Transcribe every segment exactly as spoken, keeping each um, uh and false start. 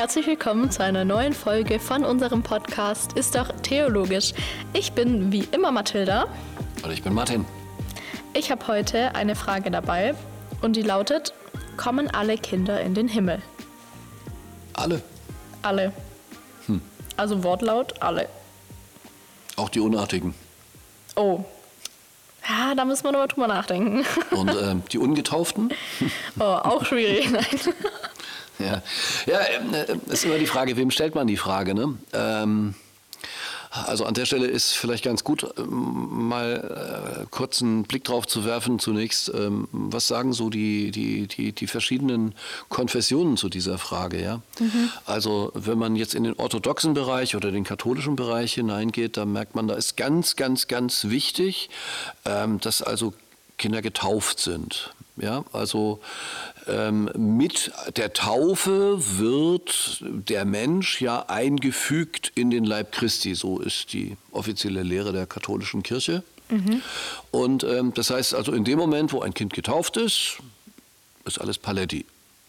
herzlich willkommen zu einer neuen Folge von unserem Podcast Ist doch theologisch. Ich bin wie immer Mathilda. Und ich bin Martin. Ich habe heute eine Frage dabei und die lautet, kommen alle Kinder in den Himmel? Alle? Alle. Hm. Also Wortlaut, alle. Auch die Unartigen? Oh. Ja, da müssen wir nochmal drüber nachdenken. Und äh, die Ungetauften? Oh, auch schwierig, nein. Ja, ja äh, ist immer die Frage, wem stellt man die Frage, ne? Ähm, also an der Stelle ist vielleicht ganz gut, ähm, mal äh, kurz einen Blick drauf zu werfen zunächst. Ähm, was sagen so die, die, die, die verschiedenen Konfessionen zu dieser Frage? Ja? Mhm. Also wenn man jetzt in den orthodoxen Bereich oder den katholischen Bereich hineingeht, dann merkt man, da ist ganz, ganz, ganz wichtig, ähm, dass also Kinder getauft sind. Ja, also ähm, mit der Taufe wird der Mensch ja eingefügt in den Leib Christi, so ist die offizielle Lehre der katholischen Kirche. Mhm. Und ähm, das heißt also, in dem Moment, wo ein Kind getauft ist, ist alles Paletti.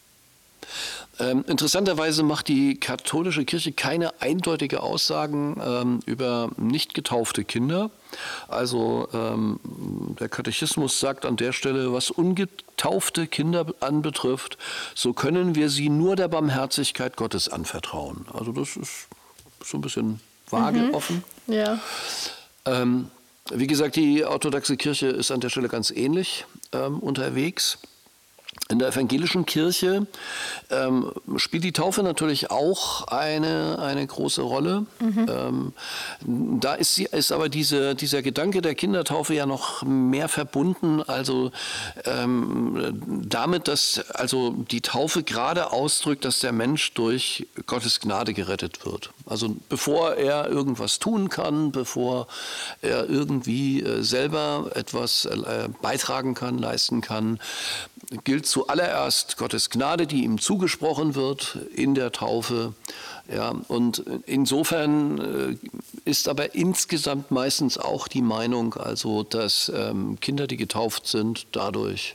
Ähm, interessanterweise macht die katholische Kirche keine eindeutige Aussagen ähm, über nicht getaufte Kinder. Also ähm, der Katechismus sagt an der Stelle, was ungetaufte Kinder anbetrifft, so können wir sie nur der Barmherzigkeit Gottes anvertrauen. Also das ist so ein bisschen vage, mhm. offen. Ja. Ähm, wie gesagt, die orthodoxe Kirche ist an der Stelle ganz ähnlich ähm, unterwegs. In der evangelischen Kirche ähm, spielt die Taufe natürlich auch eine, eine große Rolle. Mhm. Ähm, da ist, sie, ist aber diese, dieser Gedanke der Kindertaufe ja noch mehr verbunden, also ähm, damit, dass also die Taufe gerade ausdrückt, dass der Mensch durch Gottes Gnade gerettet wird. Also bevor er irgendwas tun kann, bevor er irgendwie äh, selber etwas äh, beitragen kann, leisten kann, gilt zuallererst Gottes Gnade, die ihm zugesprochen wird in der Taufe. Ja, und insofern ist aber insgesamt meistens auch die Meinung, also dass ähm, Kinder, die getauft sind, dadurch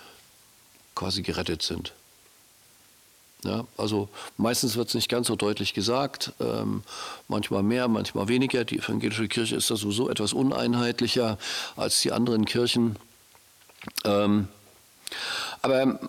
quasi gerettet sind. Ja, also meistens wird es nicht ganz so deutlich gesagt, ähm, manchmal mehr, manchmal weniger. Die evangelische Kirche ist da sowieso etwas uneinheitlicher als die anderen Kirchen. Ähm, Aber äh,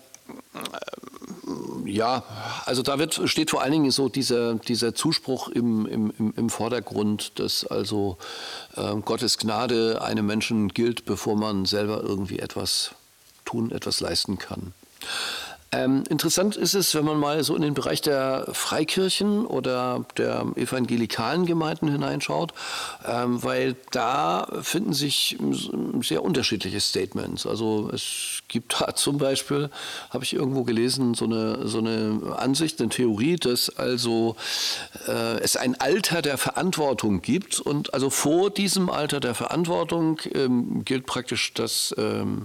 ja, also da wird, steht vor allen Dingen so dieser, dieser Zuspruch im, im, im Vordergrund, dass also äh, Gottes Gnade einem Menschen gilt, bevor man selber irgendwie etwas tun, etwas leisten kann. Ähm, interessant ist es, wenn man mal so in den Bereich der Freikirchen oder der evangelikalen Gemeinden hineinschaut, ähm, weil da finden sich sehr unterschiedliche Statements. Also es gibt da zum Beispiel, habe ich irgendwo gelesen, so eine, so eine Ansicht, eine Theorie, dass also äh, es ein Alter der Verantwortung gibt und also vor diesem Alter der Verantwortung ähm, gilt praktisch das ähm,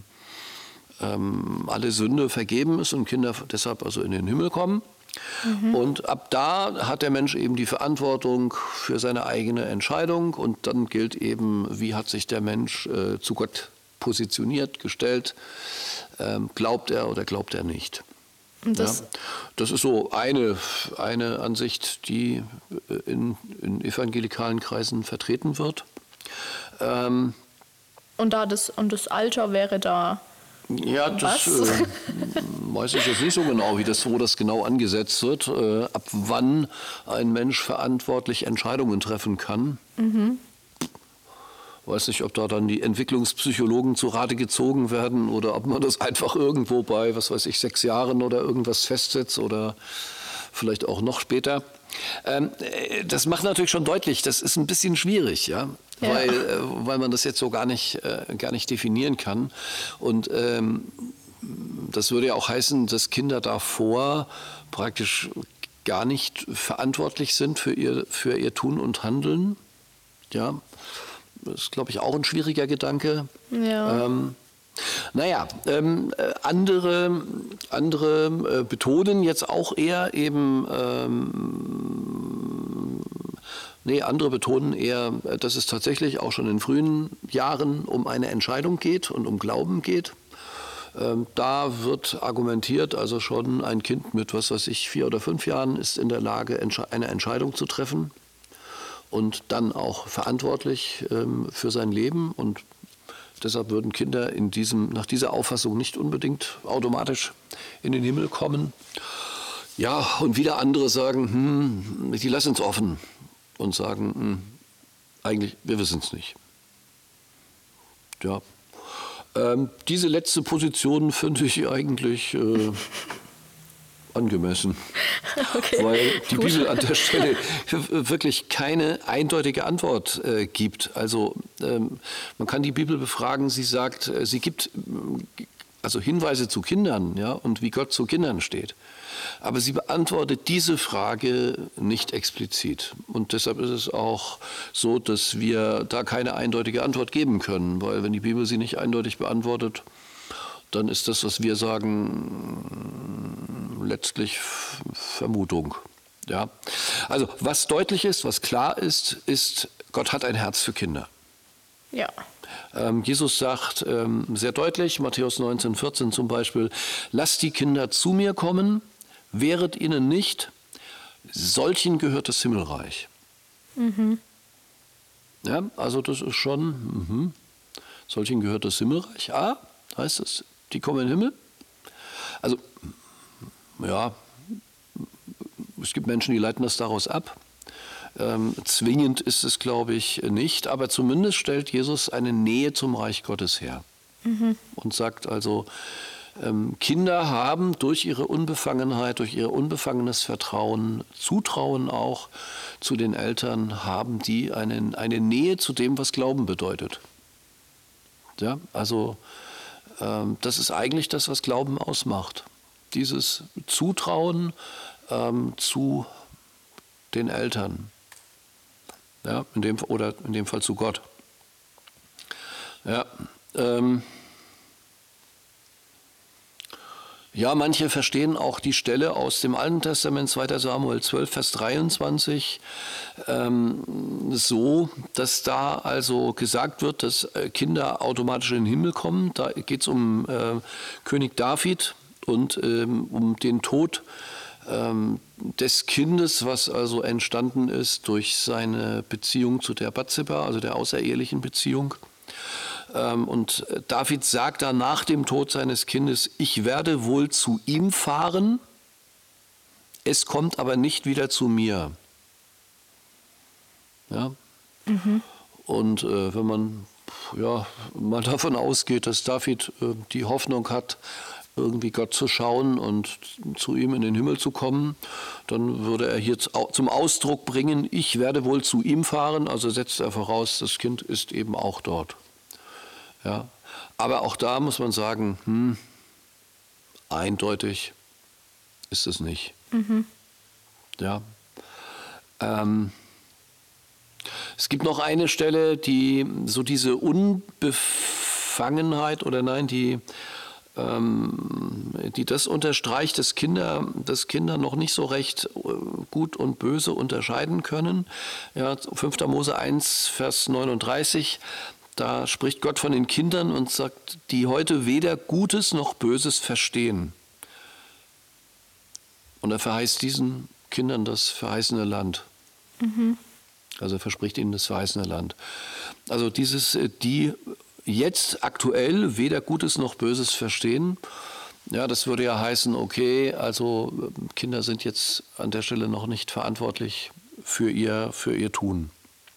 Ähm, alle Sünde vergeben ist und Kinder deshalb also in den Himmel kommen. Mhm. Und ab da hat der Mensch eben die Verantwortung für seine eigene Entscheidung und dann gilt eben, wie hat sich der Mensch äh, zu Gott positioniert, gestellt, ähm, glaubt er oder glaubt er nicht. Das, ja, das ist so eine, eine Ansicht, die in, in evangelikalen Kreisen vertreten wird. Ähm, und, da das, und das Alter wäre da... Ja, das äh, weiß ich jetzt nicht so genau, wie das, wo das genau angesetzt wird, äh, ab wann ein Mensch verantwortlich Entscheidungen treffen kann. Mhm. Weiß nicht, ob da dann die Entwicklungspsychologen zu Rate gezogen werden oder ob man das einfach irgendwo bei, was weiß ich, sechs Jahren oder irgendwas festsetzt oder vielleicht auch noch später. Ähm, das macht natürlich schon deutlich, das ist ein bisschen schwierig, ja. Ja. Weil, äh, weil man das jetzt so gar nicht, äh, gar nicht definieren kann. Und ähm, das würde ja auch heißen, dass Kinder davor praktisch gar nicht verantwortlich sind für ihr, für ihr Tun und Handeln. Ja, das ist, glaube ich, auch ein schwieriger Gedanke. Ja. Ähm, Naja, ähm, andere, andere äh, betonen jetzt auch eher eben, ähm, nee, andere betonen eher, dass es tatsächlich auch schon in frühen Jahren um eine Entscheidung geht und um Glauben geht. Ähm, da wird argumentiert, also schon ein Kind mit, was weiß ich, vier oder fünf Jahren ist in der Lage, entsche- eine Entscheidung zu treffen und dann auch verantwortlich ähm, für sein Leben. Und deshalb würden Kinder in diesem, nach dieser Auffassung nicht unbedingt automatisch in den Himmel kommen. Ja, und wieder andere sagen, hm, die lassen es offen und sagen, hm, eigentlich, wir wissen es nicht. Ja. Ähm, diese letzte Position finde ich eigentlich äh, angemessen. Okay, weil die gut. Bibel an der Stelle wirklich keine eindeutige Antwort äh, gibt. Also ähm, man kann die Bibel befragen, sie sagt, äh, sie gibt äh, also Hinweise zu Kindern, ja, und wie Gott zu Kindern steht. Aber sie beantwortet diese Frage nicht explizit. Und deshalb ist es auch so, dass wir da keine eindeutige Antwort geben können, weil wenn die Bibel sie nicht eindeutig beantwortet, dann ist das, was wir sagen, letztlich Vermutung. Ja? Also was deutlich ist, was klar ist, ist, Gott hat ein Herz für Kinder. Ja. Ähm, Jesus sagt ähm, sehr deutlich, Matthäus neunzehn, vierzehn zum Beispiel, lasst die Kinder zu mir kommen, wehret ihnen nicht, solchen gehört das Himmelreich. Mhm. Ja, also das ist schon, mhm. solchen gehört das Himmelreich. Ah, heißt es, die kommen in den Himmel. Also, ja, es gibt Menschen, die leiten das daraus ab. Ähm, zwingend ist es, glaube ich, nicht, aber zumindest stellt Jesus eine Nähe zum Reich Gottes her. Mhm. Und sagt also, ähm, Kinder haben durch ihre Unbefangenheit, durch ihr unbefangenes Vertrauen, Zutrauen auch zu den Eltern, haben die eine, eine Nähe zu dem, was Glauben bedeutet. Ja, also ähm, das ist eigentlich das, was Glauben ausmacht. Dieses Zutrauen ähm, zu den Eltern. Ja, in dem, oder in dem Fall zu Gott. Ja, ähm, ja, manche verstehen auch die Stelle aus dem Alten Testament, zweiter Samuel zwölf, Vers dreiundzwanzig, ähm, so, dass da also gesagt wird, dass Kinder automatisch in den Himmel kommen. Da geht es um äh, König David und ähm, um den Tod ähm, des Kindes, was also entstanden ist durch seine Beziehung zu der Bathseba, also der außerehelichen Beziehung. Ähm, und David sagt dann nach dem Tod seines Kindes, ich werde wohl zu ihm fahren, es kommt aber nicht wieder zu mir. Ja? Mhm. Und äh, wenn man ja, mal davon ausgeht, dass David äh, die Hoffnung hat, irgendwie Gott zu schauen und zu ihm in den Himmel zu kommen, dann würde er hier zum Ausdruck bringen, ich werde wohl zu ihm fahren, also setzt er voraus, das Kind ist eben auch dort. Ja. Aber auch da muss man sagen, hm, eindeutig ist es nicht. Mhm. Ja. Ähm, es gibt noch eine Stelle, die so diese Unbefangenheit oder nein, die die das unterstreicht, dass Kinder, dass Kinder noch nicht so recht gut und böse unterscheiden können. Ja, fünfter Mose eins, Vers neununddreißig, da spricht Gott von den Kindern und sagt, die heute weder Gutes noch Böses verstehen. Und er verheißt diesen Kindern das verheißene Land. Mhm. Also er verspricht ihnen das verheißene Land. Also dieses, die jetzt aktuell weder Gutes noch Böses verstehen, ja, das würde ja heißen, okay, also Kinder sind jetzt an der Stelle noch nicht verantwortlich für ihr, für ihr Tun.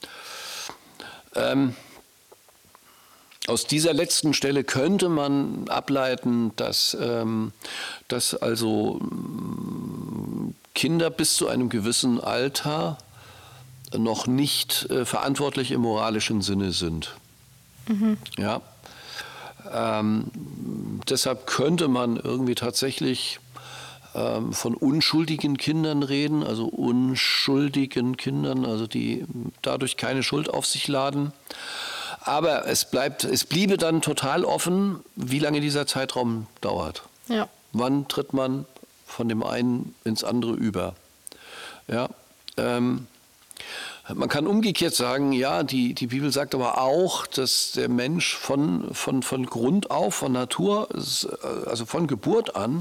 Ähm, aus dieser letzten Stelle könnte man ableiten, dass, ähm, dass also Kinder bis zu einem gewissen Alter noch nicht äh, verantwortlich im moralischen Sinne sind. Mhm. Ja, ähm, deshalb könnte man irgendwie tatsächlich ähm, von unschuldigen Kindern reden, also unschuldigen Kindern, also die dadurch keine Schuld auf sich laden. Aber es bleibt, es bliebe dann total offen, wie lange dieser Zeitraum dauert. Ja. Wann tritt man von dem einen ins andere über? Ja. Ähm, Man kann umgekehrt sagen, ja, die, die Bibel sagt aber auch, dass der Mensch von, von, von Grund auf, von Natur, also von Geburt an,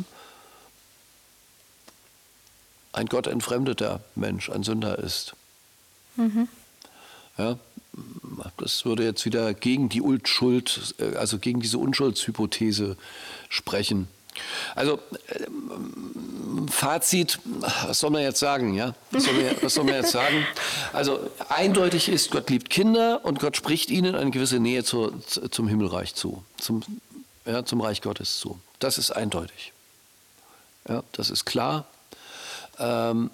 ein Gott entfremdeter Mensch, ein Sünder ist. Mhm. Ja, das würde jetzt wieder gegen die Unschuld, also gegen diese Unschuldshypothese sprechen. Also Fazit, was soll man jetzt sagen? Ja? Was soll man, was soll man jetzt sagen? Also eindeutig ist, Gott liebt Kinder und Gott spricht ihnen eine gewisse Nähe zu, zum Himmelreich zu, zum, ja, zum Reich Gottes zu. Das ist eindeutig. Ja, das ist klar. Ähm,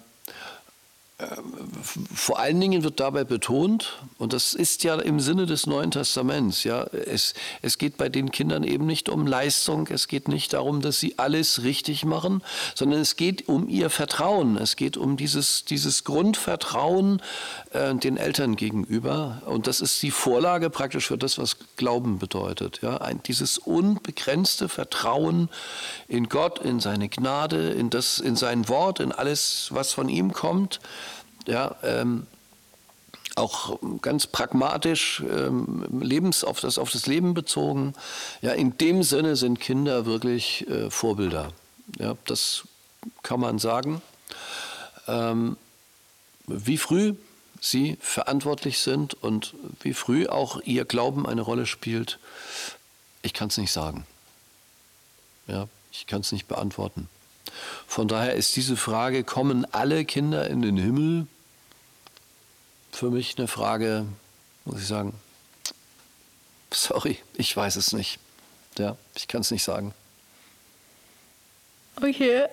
Vor allen Dingen wird dabei betont, und das ist ja im Sinne des Neuen Testaments, ja, es, es geht bei den Kindern eben nicht um Leistung, es geht nicht darum, dass sie alles richtig machen, sondern es geht um ihr Vertrauen, es geht um dieses, dieses Grundvertrauen äh, den Eltern gegenüber, und das ist die Vorlage praktisch für das, was Glauben bedeutet. Ja, ein, dieses unbegrenzte Vertrauen in Gott, in seine Gnade, in, das, in sein Wort, in alles, was von ihm kommt. Ja, ähm, auch ganz pragmatisch, ähm, lebens, auf, das, auf das Leben bezogen. Ja, in dem Sinne sind Kinder wirklich äh, Vorbilder. Ja, das kann man sagen. Ähm, wie früh sie verantwortlich sind und wie früh auch ihr Glauben eine Rolle spielt, ich kann es nicht sagen. Ja, ich kann es nicht beantworten. Von daher ist diese Frage, kommen alle Kinder in den Himmel, für mich eine Frage, muss ich sagen, sorry, ich weiß es nicht. Ja, ich kann es nicht sagen. Okay.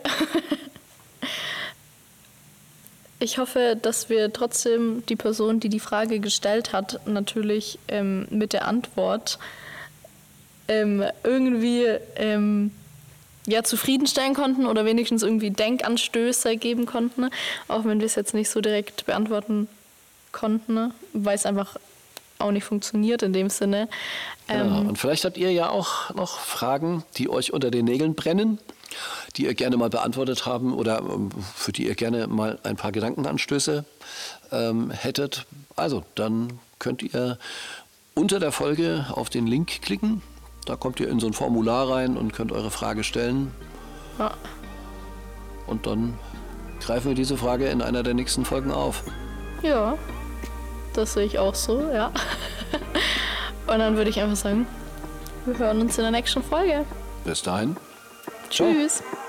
Ich hoffe, dass wir trotzdem die Person, die die Frage gestellt hat, natürlich ähm, mit der Antwort ähm, irgendwie ähm, ja, zufriedenstellen konnten oder wenigstens irgendwie Denkanstöße geben konnten, auch wenn wir es jetzt nicht so direkt beantworten konnten, weil es einfach auch nicht funktioniert in dem Sinne. Ja, ähm, und vielleicht habt ihr ja auch noch Fragen, die euch unter den Nägeln brennen, die ihr gerne mal beantwortet haben oder für die ihr gerne mal ein paar Gedankenanstöße ähm, hättet. Also, dann könnt ihr unter der Folge auf den Link klicken. Da kommt ihr in so ein Formular rein und könnt eure Frage stellen. Ja. Und dann greifen wir diese Frage in einer der nächsten Folgen auf. Ja, das sehe ich auch so, ja. Und dann würde ich einfach sagen, wir hören uns in der nächsten Folge. Bis dahin. Tschüss. Ciao.